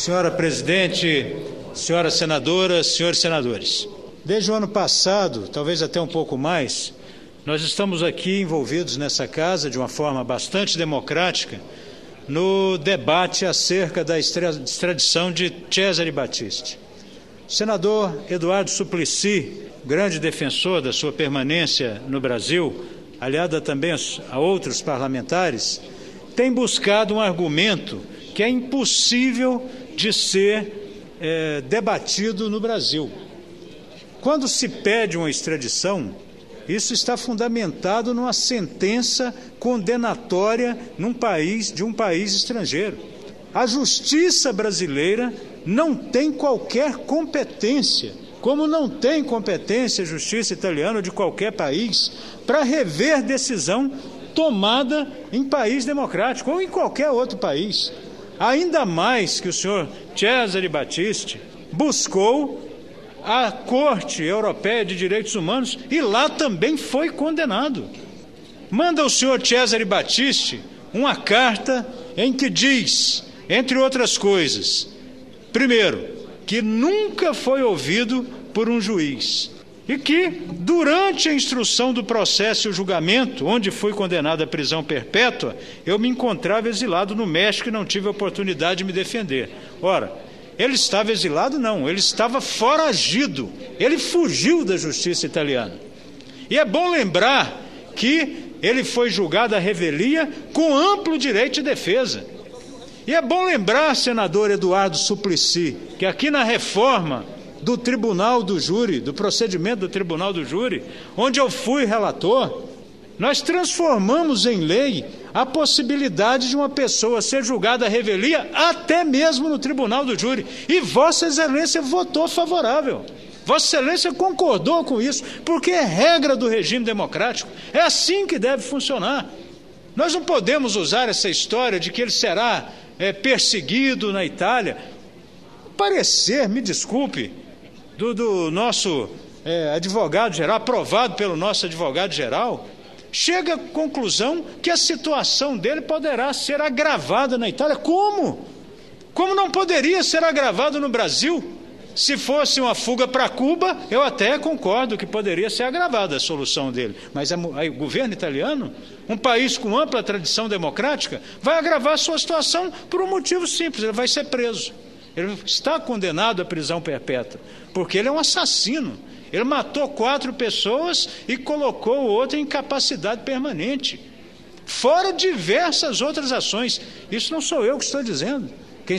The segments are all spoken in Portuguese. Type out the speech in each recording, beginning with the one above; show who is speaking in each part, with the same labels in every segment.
Speaker 1: Senhora presidente, senhoras senadoras, senhores senadores, desde o ano passado, talvez até um pouco mais, nós estamos aqui envolvidos nessa casa de uma forma bastante democrática no debate acerca da extradição de Cesare Battisti. O senador Eduardo Suplicy, grande defensor da sua permanência no Brasil, aliado também a outros parlamentares, tem buscado um argumento que é impossível de ser debatido no Brasil. Quando se pede uma extradição, isso está fundamentado numa sentença condenatória de um país estrangeiro. A justiça brasileira não tem qualquer competência, como não tem competência a justiça italiana ou de qualquer país, para rever decisão tomada em país democrático ou em qualquer outro país. Ainda mais que o senhor Cesare Battisti buscou a Corte Europeia de Direitos Humanos e lá também foi condenado. Manda o senhor Cesare Battisti uma carta em que diz, entre outras coisas, primeiro, que nunca foi ouvido por um juiz e que, durante a instrução do processo e o julgamento, onde fui condenado à prisão perpétua, eu me encontrava exilado no México e não tive a oportunidade de me defender. Ora, ele estava exilado? Não, ele estava foragido, ele fugiu da justiça italiana. E é bom lembrar que ele foi julgado à revelia com amplo direito de defesa. E é bom lembrar, senador Eduardo Suplicy, que aqui na reforma do Tribunal do Júri, do procedimento do Tribunal do Júri, onde eu fui relator, nós transformamos em lei a possibilidade de uma pessoa ser julgada à revelia até mesmo no Tribunal do Júri. E Vossa Excelência votou favorável. Vossa Excelência concordou com isso, porque é regra do regime democrático. É assim que deve funcionar. Nós não podemos usar essa história de que ele será perseguido na Itália. O parecer, me desculpe, do nosso advogado-geral, aprovado pelo nosso advogado-geral, chega à conclusão que a situação dele poderá ser agravada na Itália. Como? Como não poderia ser agravado no Brasil? Se fosse uma fuga para Cuba, eu até concordo que poderia ser agravada a solução dele. Mas o governo italiano, um país com ampla tradição democrática, vai agravar a sua situação por um motivo simples: ele vai ser preso. Ele está condenado à prisão perpétua, porque ele é um assassino. Ele matou 4 pessoas e colocou o outro em incapacidade permanente. Fora diversas outras ações. Isso não sou eu que estou dizendo.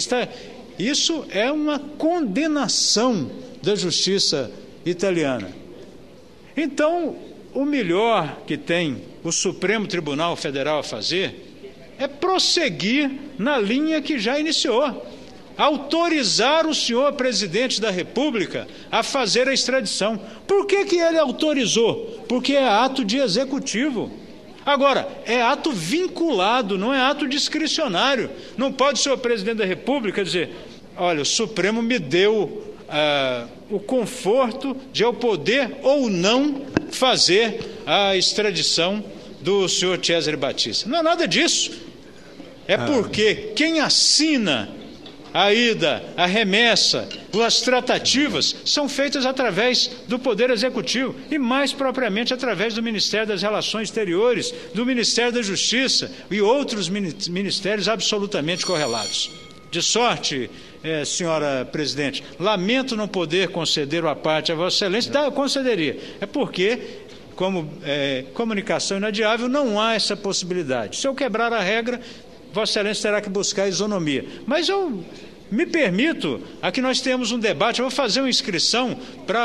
Speaker 1: Isso é uma condenação da justiça italiana. Então, o melhor que tem o Supremo Tribunal Federal a fazer é prosseguir na linha que já iniciou. Autorizar o senhor presidente da República a fazer a extradição. Por que ele autorizou? Porque é ato de executivo. Agora, é ato vinculado, não é ato discricionário. Não pode o senhor presidente da República dizer: olha, o Supremo me deu o conforto de eu poder ou não fazer a extradição do senhor Cesare Battisti. Não é nada disso. É porque quem assina a ida, a remessa, as tratativas são feitas através do Poder Executivo e, mais propriamente, através do Ministério das Relações Exteriores, do Ministério da Justiça e outros ministérios absolutamente correlatos. De sorte, senhora presidente, lamento não poder conceder uma parte a Vossa Excelência. Eu concederia. É porque, como comunicação inadiável, não há essa possibilidade. Se eu quebrar a regra, Vossa Excelência terá que buscar isonomia. Mas eu me permito, aqui nós temos um debate, eu vou fazer uma inscrição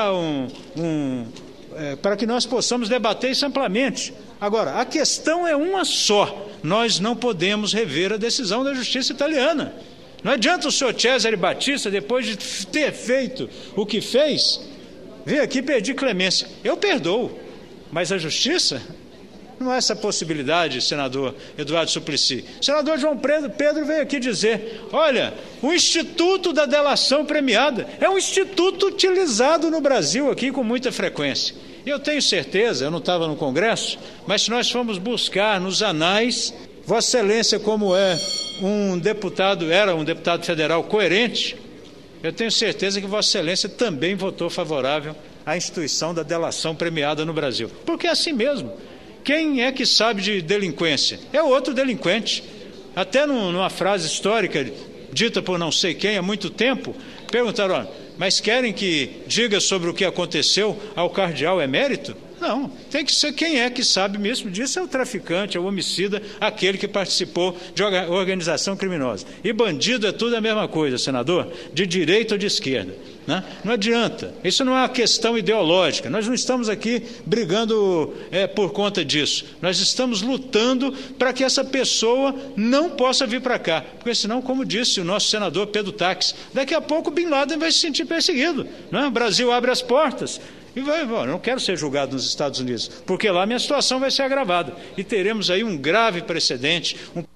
Speaker 1: para que nós possamos debater isso amplamente. Agora, a questão é uma só: nós não podemos rever a decisão da justiça italiana. Não adianta o senhor Cesare Battisti, depois de ter feito o que fez, vir aqui pedir clemência. Eu perdoo, mas a justiça... Não há essa possibilidade, senador Eduardo Suplicy. O senador João Pedro veio aqui dizer: olha, o Instituto da Delação Premiada é um instituto utilizado no Brasil aqui com muita frequência. E eu tenho certeza, eu não estava no Congresso, mas se nós formos buscar nos anais, Vossa Excelência, como é era um deputado federal coerente, eu tenho certeza que Vossa Excelência também votou favorável à instituição da delação premiada no Brasil. Porque é assim mesmo. Quem é que sabe de delinquência? É outro delinquente. Até numa frase histórica dita por não sei quem há muito tempo, perguntaram, mas querem que diga sobre o que aconteceu ao cardeal emérito? Não, tem que ser quem é que sabe mesmo disso, é o traficante, é o homicida, aquele que participou de organização criminosa. E bandido é tudo a mesma coisa, senador, de direita ou de esquerda. Né? Não adianta, isso não é uma questão ideológica, nós não estamos aqui brigando por conta disso, nós estamos lutando para que essa pessoa não possa vir para cá, porque senão, como disse o nosso senador Pedro Taques, daqui a pouco Bin Laden vai se sentir perseguido, né? O Brasil abre as portas, e eu não quero ser julgado nos Estados Unidos, porque lá minha situação vai ser agravada, e teremos aí um grave precedente,